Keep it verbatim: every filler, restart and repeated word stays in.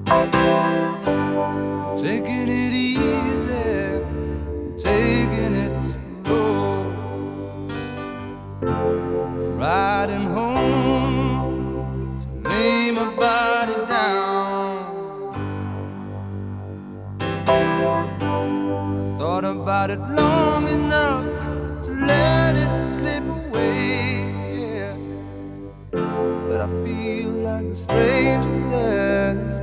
Taking it easy, taking it slow, riding home to lay my body down. I thought about it long enough to let it slip away, yeah. But I feel like a stranger that is